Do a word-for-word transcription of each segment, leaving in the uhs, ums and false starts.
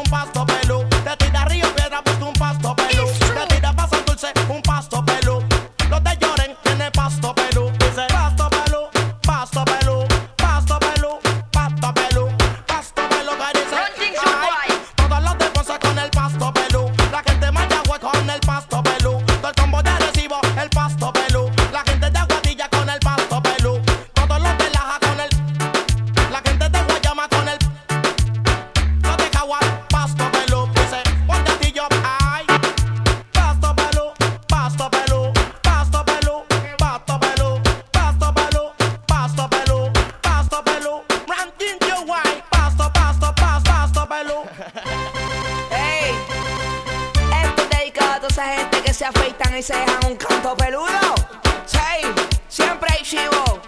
pasto pelú. Te tira Río Piedra, busca un pasto pelú. Te tira pa' Santurce, un pasto pelú. Los de Lloren tiene pasto pelú. Dice pasto pelú, pasto pelú, pasto pelú, pasto pelú, pasto pelú. Que dice ay, todos los de Ponce con el pasto pelú. La gente de Mayagüez con el pasto pelú. Todo el combo de Arecibo, el pasto pelú. La gente de Aguadilla con el pasto pelú. Todos los de Laja con el. La gente de Guayama con el. Los de Caguas, pasto pelú. Dice Juan Castillo, ay. Pasto pelú, pasto pelú, pasto pelú, pasto pelú, pasto pelú, pasto pelú, pasto pelú. Ranking you white, pasto, pasto, pasto, pasto pelú. Ey, esto es dedicado a toda esa gente que se afeitan y se dejan un canto peludo. Sí, siempre hay chivo.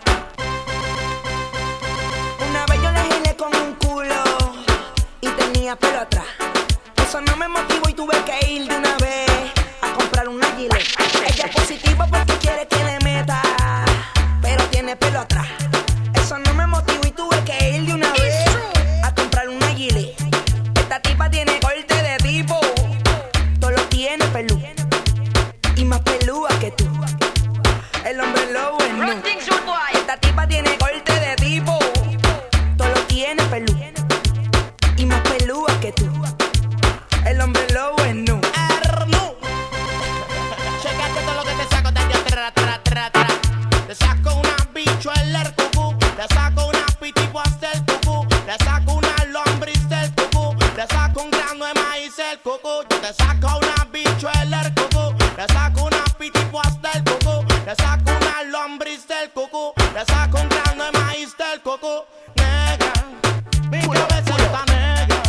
Una vez yo le giré con un culo y tenía pelo atrás. Eso no me motivó y tuve que ir de una vez a comprar una gilet. Ella es positiva porque quiere que le meta, pero tiene pelo atrás. Eso no me motivó y tuve que ir de una vez a comprar una gilet. Esta tipa tiene corte de tipo, todo lo tiene pelú y más pelúa que tú. El hombre lobo es no. Esta tipa tiene corte de tipo, todo lo tiene pelú y más pelúa que tú. El hombre lobo es no. Arnu. Chequete todo lo que te saco de allá, tra, tra, tra, tra. Te saco una bichuela el cucú. Te saco una pitipuas del cucú. Te saco una lombriz del cucú. Te saco un grano de maíz el cucú. Yo te saco una bichuela el cucú. Te saco una pitipuas del cucú. Te saco una lombriz del cucú. Te saco un grano de maíz del cucú. Negra, mi cabeza está negra.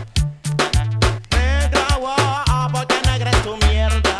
Negra, wow, porque negra es tu mierda.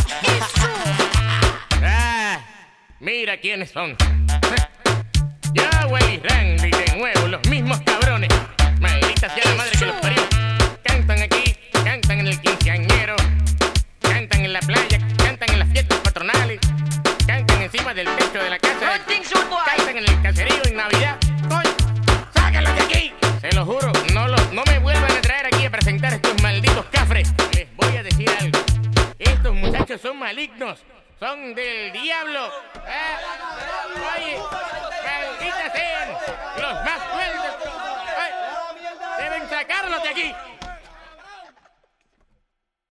Ah, mira quiénes son. Yahweh y Randy de nuevo, los mismos cabrones. Maldita sea la madre que los parió. Cantan aquí, cantan en el quinceañero, cantan en la playa, cantan en las fiestas patronales, cantan encima del techo de la casa, cantan en el caserío en Navidad. ¡Coño! ¡Sácalos de aquí! Se lo juro, no, lo, no me vuelvan a traer aquí a presentar a estos malditos cafres. Les voy a decir algo. Estos muchachos son malignos. Son del diablo. Ah, oye, malditas sean los más fuertes. Ay, deben sacarlos de aquí.